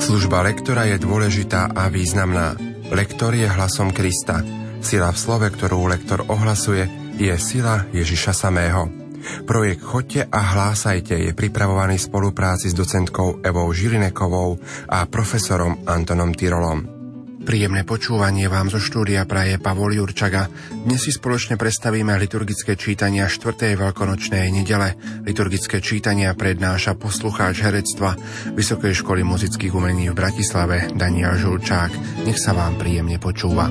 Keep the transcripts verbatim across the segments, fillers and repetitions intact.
Služba lektora je dôležitá a významná. Lektor je hlasom Krista. Sila v slove, ktorú lektor ohlasuje, je sila Ježiša samého. Projekt Choďte a hlásajte je pripravovaný v spolupráci s docentkou Evou Žilinekovou a profesorom Antonom Tyrolom. Príjemné počúvanie vám zo štúdia praje Pavol Jurčaga. Dnes si spoločne predstavíme liturgické čítania štvrtej veľkonočnej nedele. Liturgické čítania prednáša poslucháč herectva Vysokej školy muzických umení v Bratislave Daniel Žulčák. Nech sa vám príjemne počúva.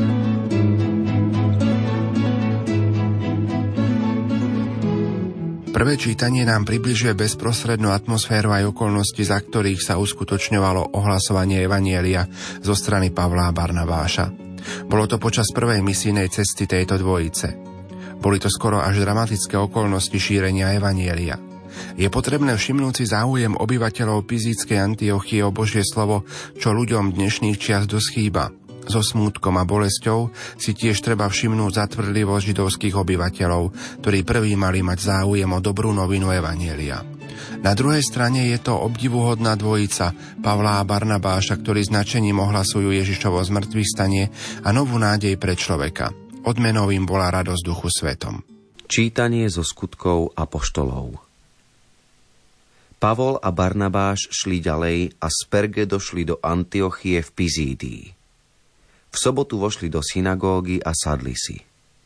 Prvé čítanie nám približuje bezprostrednú atmosféru aj okolnosti, za ktorých sa uskutočňovalo ohlasovanie evanjelia zo strany Pavla a Barnabáša. Bolo to počas prvej misijnej cesty tejto dvojice. Boli to skoro až dramatické okolnosti šírenia evanjelia. Je potrebné všimnúť si záujem obyvateľov Pizíckej Antiochie o Božie slovo, čo ľuďom dnešných čias dosť chýba. So smútkom a bolesťou si tiež treba všimnúť zatvrdlivosť židovských obyvateľov, ktorí prví mali mať záujem o dobrú novinu evanjelia. Na druhej strane je to obdivuhodná dvojica Pavla a Barnabáša, ktorí značením ohlasujú Ježišovo zmŕtvychvstanie a novú nádej pre človeka. Odmenou im bola radosť Duchu Svetom. Čítanie zo skutkov apoštolov. Pavol a Barnabáš šli ďalej a z Perge došli do Antiochie v Pizídii. V sobotu vošli do synagógy a sadli si.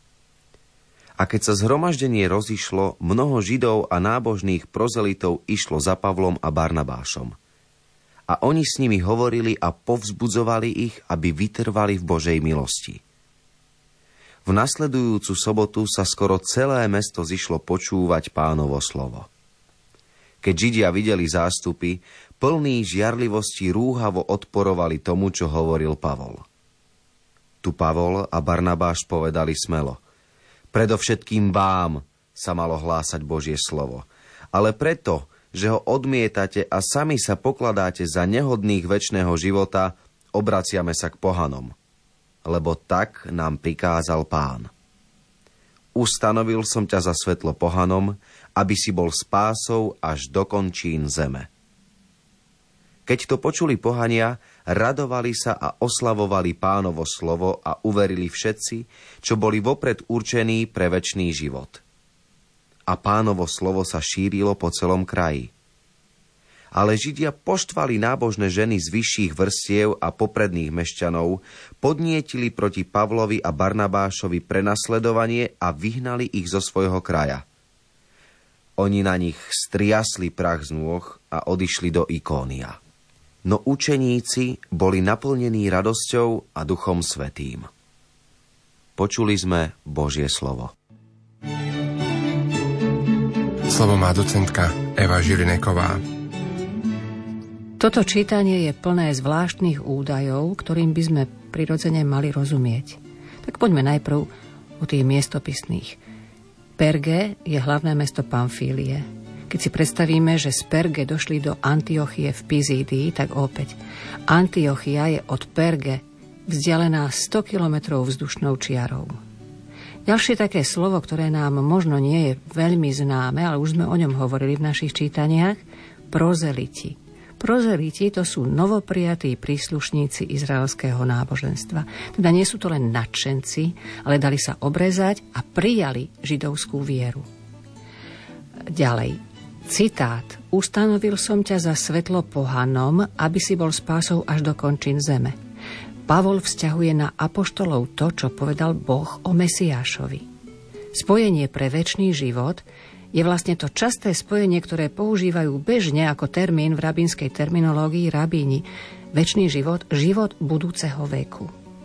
A keď sa zhromaždenie rozišlo, mnoho Židov a nábožných prozelitov išlo za Pavlom a Barnabášom. A oni s nimi hovorili a povzbudzovali ich, aby vytrvali v Božej milosti. V nasledujúcu sobotu sa skoro celé mesto zišlo počúvať Pánovo slovo. Keď Židia videli zástupy, plní žiarlivosti rúhavo odporovali tomu, čo hovoril Pavol. Tu Pavol a Barnabáš povedali smelo: predovšetkým vám sa malo hlásať Božie slovo, ale preto, že ho odmietate a sami sa pokladáte za nehodných večného života, obraciame sa k pohanom, lebo tak nám prikázal Pán. Ustanovil som ťa za svetlo pohanom, aby si bol spásou až do končín zeme. Keď to počuli pohania, radovali sa a oslavovali Pánovo slovo a uverili všetci, čo boli vopred určení pre večný život. A Pánovo slovo sa šírilo po celom kraji. Ale Židia poštvali nábožné ženy z vyšších vrstiev a popredných mešťanov, podnietili proti Pavlovi a Barnabášovi prenasledovanie a vyhnali ich zo svojho kraja. Oni na nich striasli prach z nôh a odišli do Ikónia. No učeníci boli naplnení radosťou a Duchom Svätým. Počuli sme Božie slovo. Slovo má docentka Eva Žilineková. Toto čítanie je plné zvláštnych údajov, ktorým by sme prirodzene mali rozumieť. Tak poďme najprv u tých miestopisných. Perge je hlavné mesto Pamfílie. Keď si predstavíme, že z Perge došli do Antiochie v Pizídii, tak opäť Antiochia je od Perge vzdialená sto kilometrov vzdušnou čiarou. Ďalšie také slovo, ktoré nám možno nie je veľmi známe, ale už sme o ňom hovorili v našich čítaniach, prozeliti. Prozeliti to sú novoprijatí príslušníci izraelského náboženstva. Teda nie sú to len nadšenci, ale dali sa obrezať a prijali židovskú vieru. Ďalej. Citát. Ustanovil som ťa za svetlo pohanom, aby si bol spásou až do končín zeme. Pavol vzťahuje na apoštolov to, čo povedal Boh o Mesiášovi. Spojenie pre večný život je vlastne to časté spojenie, ktoré používajú bežne ako termín v rabínskej terminológii rabíni. Večný život, život budúceho veku.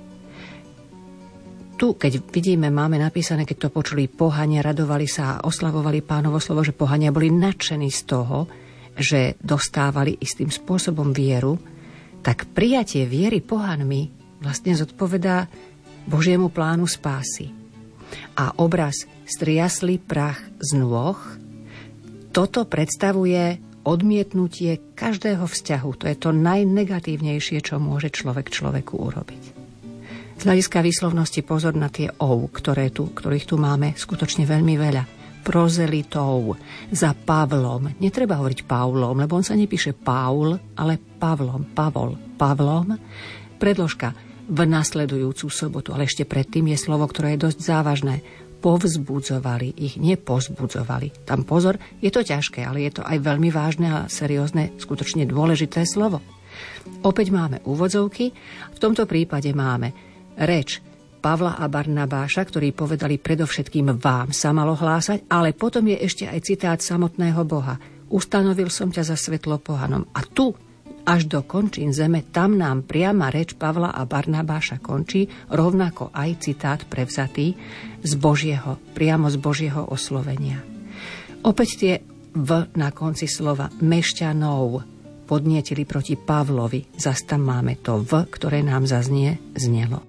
Tu, keď vidíme, máme napísané, keď to počuli pohania, radovali sa a oslavovali Pánovo slovo, že pohania boli nadšení z toho, že dostávali istým spôsobom vieru, tak prijatie viery pohanmi vlastne zodpovedá Božiemu plánu spásy. A obraz striasli prach z nôh, toto predstavuje odmietnutie každého vzťahu. To je to najnegatívnejšie, čo môže človek človeku urobiť. Z hľadiska výslovnosti pozor na tie ov, ktoré tu, ktorých tu máme skutočne veľmi veľa. prozelitou, za Pavlom. Netreba hovoriť Pavlom, lebo on sa nepíše Paul, ale Pavlom, Pavol, Pavlom. Predložka v nasledujúcu sobotu, ale ešte predtým je slovo, ktoré je dosť závažné. Povzbudzovali ich, nepozbudzovali. Tam pozor, je to ťažké, ale je to aj veľmi vážne a seriózne, skutočne dôležité slovo. Opäť máme úvodzovky, v tomto prípade máme reč Pavla a Barnabáša, ktorí povedali predovšetkým vám sa malo hlásať, ale potom je ešte aj citát samotného Boha. Ustanovil som ťa za svetlo pohanom. A tu, až do končín zeme, tam nám priama reč Pavla a Barnabáša končí, rovnako aj citát prevzatý z Božieho, priamo z Božieho oslovenia. Opäť tie v na konci slova mešťanov podnietili proti Pavlovi. Zas tam máme to v, ktoré nám zaznie, znelo.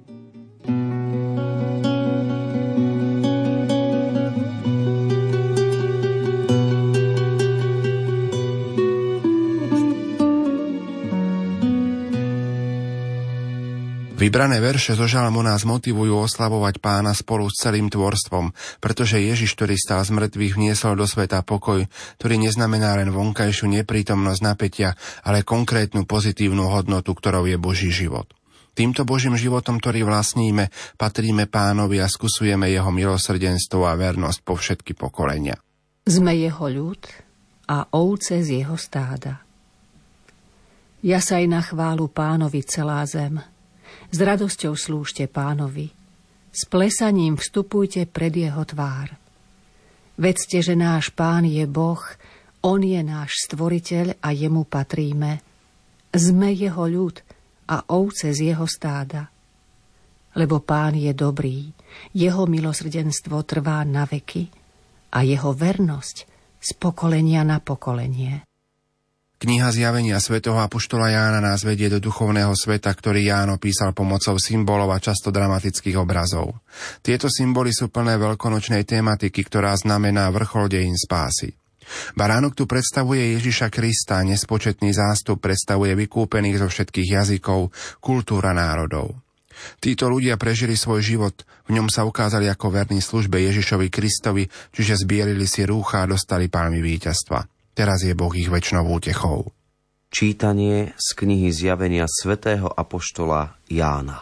Vybrané verše zo žalmu nás motivujú oslavovať Pána spolu s celým tvorstvom, pretože Ježiš, ktorý stál z mŕtvych, vniesol do sveta pokoj, ktorý neznamená len vonkajšiu neprítomnosť napätia, ale konkrétnu pozitívnu hodnotu, ktorou je Boží život. Týmto Božím životom, ktorý vlastníme, patríme Pánovi a skúsujeme jeho milosrdenstvo a vernosť po všetky pokolenia. Sme jeho ľud a ovce z jeho stáda. Jasaj na chválu Pánovi celá zem. S radosťou slúžte Pánovi, s plesaním vstupujte pred jeho tvár. Vedzte, že náš Pán je Boh, on je náš stvoriteľ a jemu patríme. Sme jeho ľud a ovce z jeho stáda. Lebo Pán je dobrý, jeho milosrdenstvo trvá na veky a jeho vernosť z pokolenia na pokolenie. Kniha Zjavenia svätého apoštola Jána nás vedie do duchovného sveta, ktorý Ján opísal pomocou symbolov a často dramatických obrazov. Tieto symboly sú plné veľkonočnej tematiky, ktorá znamená vrchol dejín spásy. Baránok tu predstavuje Ježiša Krista, nespočetný zástup predstavuje vykúpených zo všetkých jazykov, kultúr a národov. Títo ľudia prežili svoj život, v ňom sa ukázali ako verní službe Ježišovi Kristovi, čiže zbielili si rúcha a dostali palmy víťazstva. Teraz je Boh ich večnou útechou. Čítanie z knihy Zjavenia svätého apoštola Jána.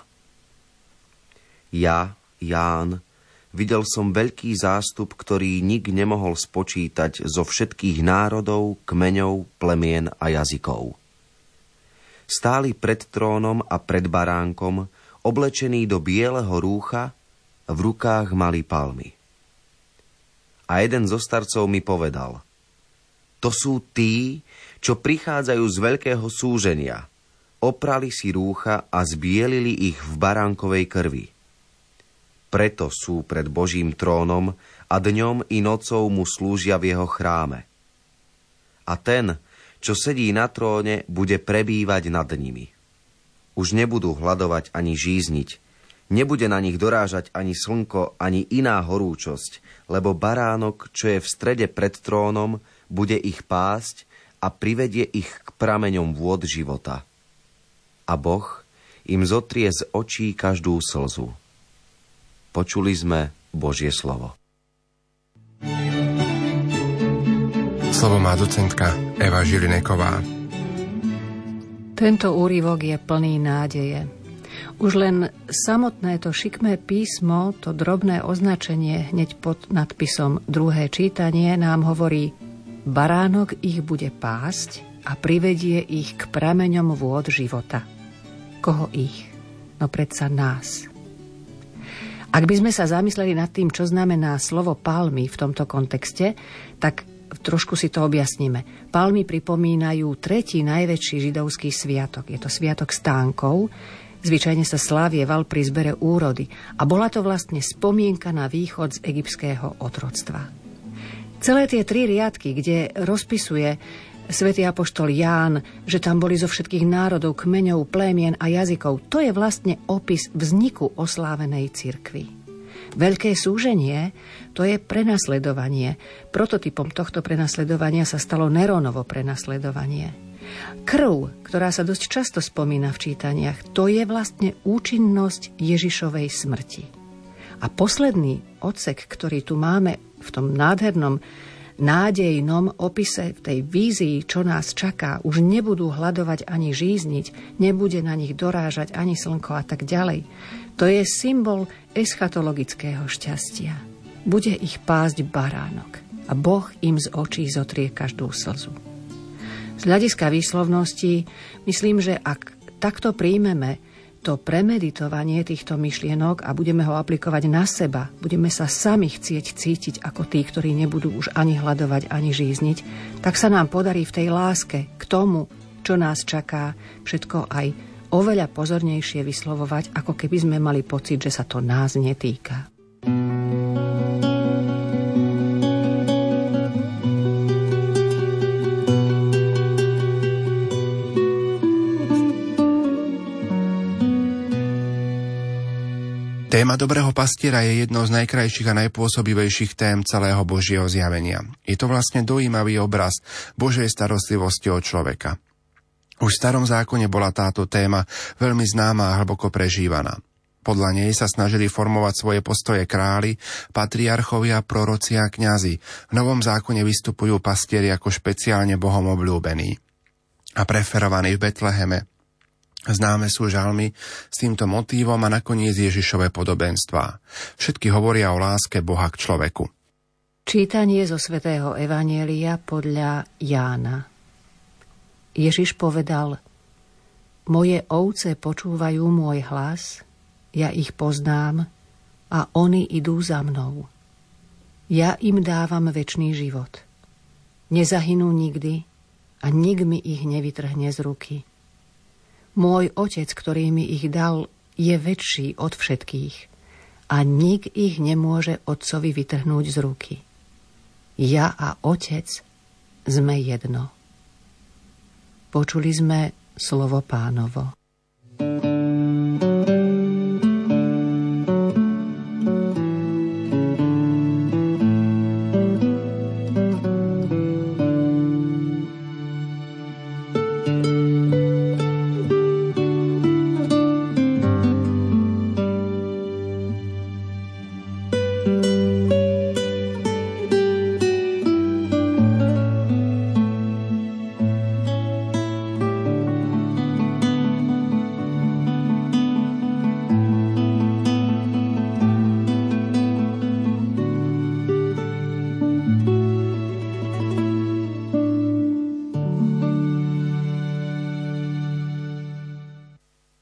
Ja, Ján, videl som veľký zástup, ktorý nik nemohol spočítať zo všetkých národov, kmeňov, plemien a jazykov. Stáli pred trónom a pred baránkom, oblečení do bieleho rúcha, v rukách mali palmy. A jeden zo starcov mi povedal: to sú tí, čo prichádzajú z veľkého súženia. Oprali si rúcha a zbielili ich v baránkovej krvi. Preto sú pred Božím trónom a dňom i nocou mu slúžia v jeho chráme. A ten, čo sedí na tróne, bude prebývať nad nimi. Už nebudú hladovať ani žízniť. Nebude na nich dorážať ani slnko, ani iná horúčosť, lebo baránok, čo je v strede pred trónom, bude ich pásť a privedie ich k prameňom vôd života. A Boh im zotrie z očí každú slzu. Počuli sme Božie slovo. Slovo má docentka Eva Žilineková. Tento úryvok je plný nádeje. Už len samotné to šikmé písmo, to drobné označenie hneď pod nadpisom druhé čítanie nám hovorí: baránok ich bude pásť a privedie ich k prameňom vôd života. Koho ich? No predsa nás. Ak by sme sa zamysleli nad tým, čo znamená slovo palmy v tomto kontexte, tak trošku si to objasníme. Palmy pripomínajú tretí najväčší židovský sviatok. Je to sviatok stánkov. Zvyčajne sa slávieval pri zbere úrody a bola to vlastne spomienka na východ z egyptského otroctva. Celé tie tri riadky, kde rozpisuje svätý apoštol Ján, že tam boli zo všetkých národov, kmeňov, plémien a jazykov, to je vlastne opis vzniku oslávenej cirkvi. Veľké súženie, to je prenasledovanie. Prototypom tohto prenasledovania sa stalo Nerónovo prenasledovanie. Krv, ktorá sa dosť často spomína v čítaniach, to je vlastne účinnosť Ježišovej smrti. A posledný odsek, ktorý tu máme v tom nádhernom nádejnom opise, v tej vízii, čo nás čaká, už nebudú hladovať ani žízniť, nebude na nich dorážať ani slnko a tak ďalej. To je symbol eschatologického šťastia. Bude ich pásť baránok a Boh im z očí zotrie každú slzu. Z hľadiska výslovnosti myslím, že ak takto príjmeme to premeditovanie týchto myšlienok a budeme ho aplikovať na seba, budeme sa sami chcieť cítiť ako tí, ktorí nebudú už ani hladovať, ani žízniť, tak sa nám podarí v tej láske k tomu, čo nás čaká, všetko aj oveľa pozornejšie vyslovovať, ako keby sme mali pocit, že sa to nás netýka. Téma dobrého pastiera je jednou z najkrajších a najpôsobivejších tém celého Božieho zjavenia. Je to vlastne dojímavý obraz Božej starostlivosti o človeka. Už v starom zákone bola táto téma veľmi známa a hlboko prežívaná. Podľa nej sa snažili formovať svoje postoje králi, patriarchovia, proroci a kňazi. V Novom zákone vystupujú pastieri ako špeciálne Bohom obľúbení a preferovaní v Betleheme. Známe sú žalmy s týmto motívom a nakoniec Ježišové podobenstvá. Všetky hovoria o láske Boha k človeku. Čítanie zo svätého Evanjelia podľa Jána. Ježiš povedal: Moje ovce počúvajú môj hlas, ja ich poznám a oni idú za mnou. Ja im dávam večný život. Nezahynú nikdy a nik mi ich nevytrhne z ruky. Môj Otec, ktorý mi ich dal, je väčší od všetkých a nik ich nemôže Otcovi vytrhnúť z ruky. Ja a Otec sme jedno. Počuli sme slovo Pánovo.